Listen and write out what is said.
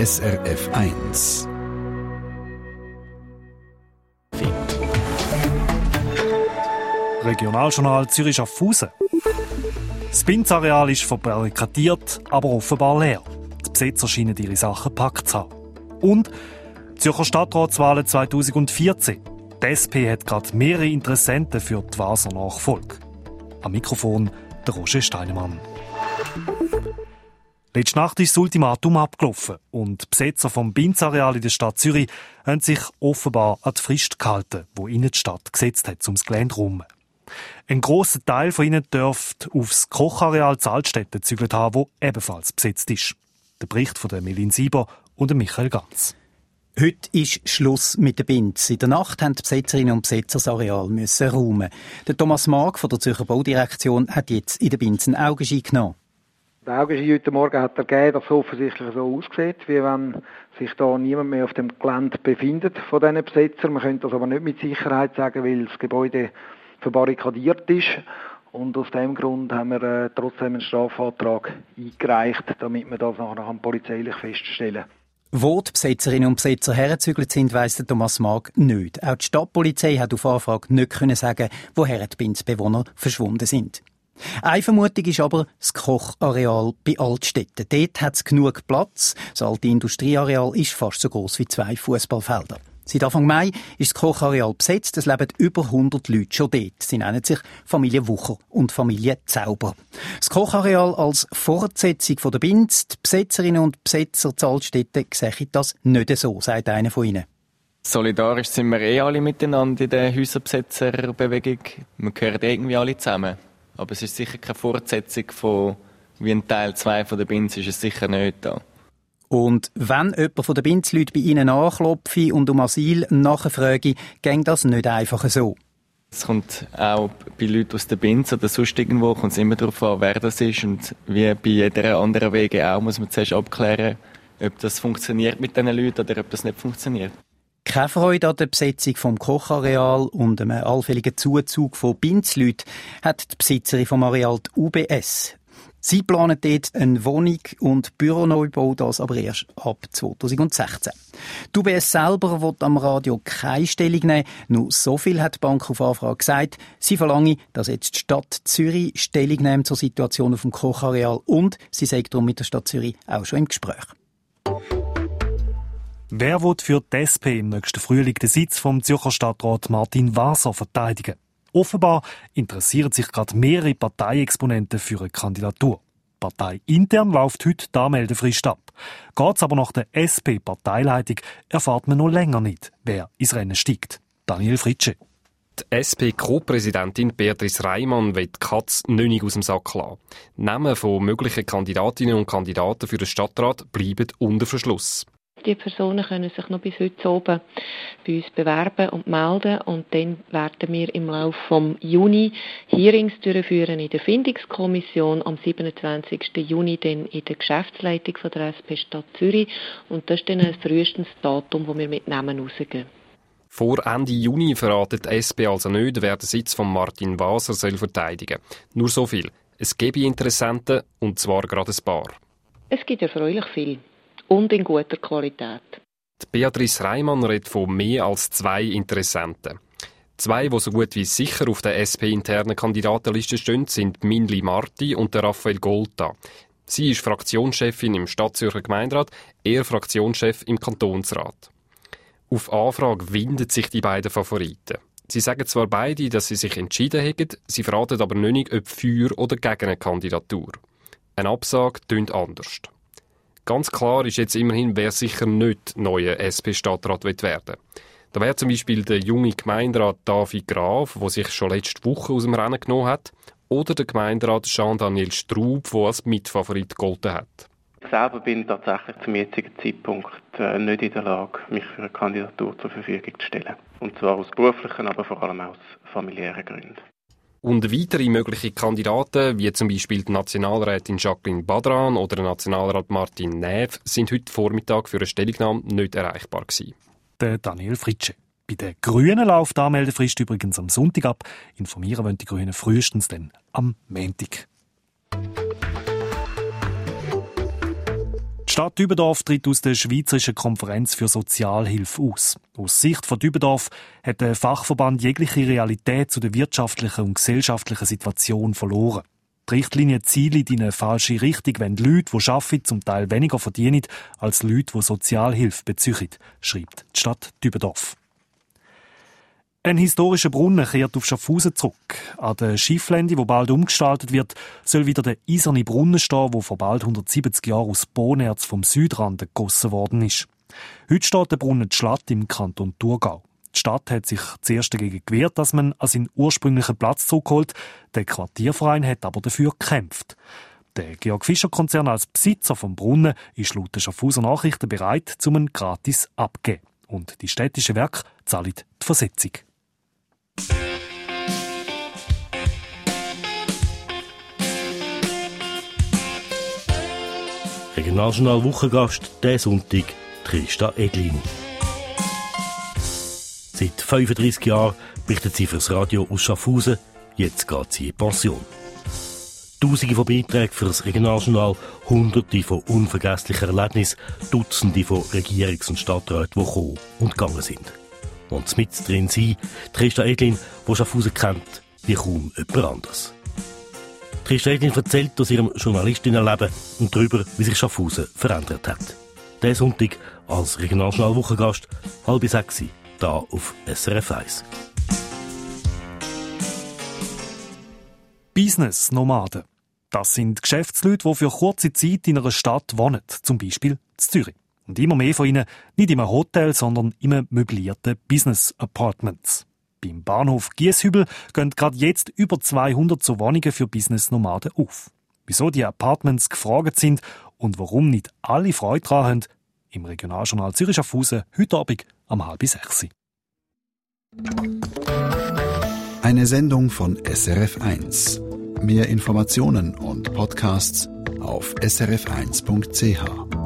SRF 1. Regionaljournal Zürich-Schaffhausen. Das Binz-Areal ist verbarrikadiert, aber offenbar leer. Die Besetzer scheinen ihre Sachen gepackt zu haben. Und die Zürcher Stadtratswahlen 2014. Die SP hat gerade mehrere Interessenten für die Waser-Nachfolge. Am Mikrofon der Roger Steinemann. Letzte Nacht ist das Ultimatum abgelaufen und die Besetzer vom Binz-Areal in der Stadt Zürich haben sich offenbar an die Frist gehalten, die ihnen die Stadt gesetzt hat, um das Gelände herum. Ein grosser Teil von ihnen dürfte aufs Kochareal zur Altstädte gezügelt haben, wo ebenfalls besetzt ist. Der Bericht von Melin Sieber und Michael Ganz. Heute ist Schluss mit der Binz. In der Nacht haben die Besetzerinnen und Besetzer das Areal müssen räumen. Der Thomas Mark von der Zürcher Baudirektion hat jetzt in der Binz einen Augenschein genommen. Der Augenschein heute Morgen hat ergeben, dass es offensichtlich so aussieht, wie wenn sich da niemand mehr auf dem Gelände befindet von diesen Besetzern. Man könnte das aber nicht mit Sicherheit sagen, weil das Gebäude verbarrikadiert ist. Und aus dem Grund haben wir trotzdem einen Strafantrag eingereicht, damit wir das nachher polizeilich feststellen. Wo die Besetzerinnen und Besetzer hergezügelt sind, weiss der Thomas Mark nicht. Auch die Stadtpolizei hat auf Anfrage nicht sagen, woher die Binz-Bewohner verschwunden sind. Eine Vermutung ist aber das Kochareal bei Altstädten. Dort hat es genug Platz. Das alte Industrieareal ist fast so gross wie 2 Fußballfelder. Seit Anfang Mai ist das Kochareal besetzt. Es leben über 100 Leute schon dort. Sie nennen sich Familie Wucher und Familie Zauber. Das Kochareal als Fortsetzung von der Binz. Die Besetzerinnen und Besetzer zu Altstädten sehen das nicht so, sagt einer von ihnen. Solidarisch sind wir alle miteinander in der Häuserbesetzerbewegung. Wir gehören irgendwie alle zusammen. Aber es ist sicher keine Fortsetzung von wie ein Teil 2 von der Binz ist es sicher nicht da. Und wenn jemand von den Binz-Leuten bei ihnen anklopfe und um Asyl nachfrage, geht das nicht einfach so. Es kommt auch bei Leuten aus der Binz oder sonst irgendwo kommt es immer darauf an, wer das ist. Und wie bei jeder anderen Wege auch muss man zuerst abklären, ob das funktioniert mit diesen Leuten oder ob das nicht funktioniert. Keine Freude an der Besetzung vom Kochareal und einem allfälligen Zuzug von Binz-Leuten hat die Besitzerin vom Areal, die UBS. Sie planen dort einen Wohnung- und Büroneubau, das aber erst ab 2016. Die UBS selber will am Radio keine Stellung nehmen. Nur so viel hat die Bank auf Anfrage gesagt. Sie verlange, dass jetzt die Stadt Zürich Stellung nimmt zur Situation auf dem Kochareal und sie sei darum mit der Stadt Zürich auch schon im Gespräch. Wer will für die SP im nächsten Frühling den Sitz vom Zürcher Stadtrat Martin Waser verteidigen? Offenbar interessieren sich gerade mehrere Parteiexponenten für eine Kandidatur. Parteiintern läuft heute die Anmeldefrist ab. Geht's aber nach der SP-Parteileitung, erfahrt man noch länger nicht, wer ins Rennen steigt. Daniel Fritsche. Die SP-Co-Präsidentin Beatrice Reimann will die Katz nicht aus dem Sack lassen. Namen von möglichen Kandidatinnen und Kandidaten für den Stadtrat bleiben unter Verschluss. Die Personen können sich noch bis heute oben bei uns bewerben und melden und dann werden wir im Laufe vom Juni Hearings durchführen in der Findungskommission, am 27. Juni dann in der Geschäftsleitung von der SP Stadt Zürich und das ist dann ein frühestens Datum, wo wir mit Namen rausgehen. Vor Ende Juni verratet die SP also nicht, wer den Sitz von Martin Waser soll verteidigen. Nur so viel. Es gebe Interessenten, und zwar gerade ein paar. Es gibt erfreulich viel. Und in guter Qualität. Die Beatrice Reimann redet von mehr als 2 Interessenten. 2, die so gut wie sicher auf der SP-internen Kandidatenliste stehen, sind Mindli Marti und der Raphael Golta. Sie ist Fraktionschefin im Stadtzürcher Gemeinderat, er Fraktionschef im Kantonsrat. Auf Anfrage winden sich die beiden Favoriten. Sie sagen zwar beide, dass sie sich entschieden haben, sie verraten aber nicht, ob für oder gegen eine Kandidatur. Eine Absage tönt anders. Ganz klar ist jetzt immerhin, wer sicher nicht neuer SP-Stadtrat werden will. Da wäre zum Beispiel der junge Gemeinderat David Graf, der sich schon letzte Woche aus dem Rennen genommen hat, oder der Gemeinderat Jean-Daniel Straub, der als Mitfavorit gegolten hat. Ich selber bin tatsächlich zum jetzigen Zeitpunkt nicht in der Lage, mich für eine Kandidatur zur Verfügung zu stellen. Und zwar aus beruflichen, aber vor allem aus familiären Gründen. Und weitere mögliche Kandidaten, wie zum Beispiel die Nationalrätin Jacqueline Badran oder der Nationalrat Martin Näf, sind heute Vormittag für eine Stellungnahme nicht erreichbar gewesen. Der Daniel Fritsche. Bei den Grünen läuft die Anmeldefrist übrigens am Sonntag ab. Informieren wollen die Grünen frühestens dann am Montag. Die Die Stadt Dübendorf tritt aus der Schweizerischen Konferenz für Sozialhilfe aus. Aus Sicht von Dübendorf hat der Fachverband jegliche Realität zu der wirtschaftlichen und gesellschaftlichen Situation verloren. Die Richtlinien zielen in eine falsche Richtung, wenn die Leute, die arbeiten, zum Teil weniger verdienen als Leute, die Sozialhilfe beziehen, schreibt die Stadt Dübendorf. Ein historischer Brunnen kehrt auf Schaffhausen zurück. An der Schifflände, wo bald umgestaltet wird, soll wieder der eiserne Brunnen stehen, der vor bald 170 Jahren aus Bohnerz vom Südrand gegossen worden ist. Heute steht der Brunnen Schlatt im Kanton Thurgau. Die Stadt hat sich zuerst dagegen gewehrt, dass man an seinen ursprünglichen Platz zurückholt. Der Quartierverein hat aber dafür gekämpft. Der Georg-Fischer-Konzern als Besitzer vom Brunnen ist laut der Schaffhauser Nachrichten bereit, ihn gratis abzugeben. Und die städtischen Werke zahlen die Versetzung. Regionaljournal Wochengast, diesen Sonntag, Trista Edlin. Seit 35 Jahren berichtet sie fürs Radio aus Schaffhausen. Jetzt geht sie in Pension. Tausende von Beiträgen für das Regionaljournal, Hunderte von unvergesslichen Erlebnissen, Dutzende von Regierungs- und Stadträten, die gekommen und gegangen sind. Und mit drin sie, Trista Edlin, die Schaffhausen kennt, wie kaum jemand anderes. Trista Edlin erzählt aus ihrem Journalistinnenleben und darüber, wie sich Schaffhausen verändert hat. Diesen Sonntag als Regionaljournal Wochengast, 5:30, hier auf SRF 1. Business-Nomaden. Das sind Geschäftsleute, die für kurze Zeit in einer Stadt wohnen, zum Beispiel in Zürich. Und immer mehr von ihnen nicht in einem Hotel, sondern in möblierten Business-Apartments. Beim Bahnhof Gieshübel gehen gerade jetzt über 200 so Wohnungen für Business-Nomaden auf. Wieso die Apartments gefragt sind und warum nicht alle Freude daran haben, im Regionaljournal Zürich Schaffhausen heute Abend um 5:30. Eine Sendung von SRF 1. Mehr Informationen und Podcasts auf srf1.ch.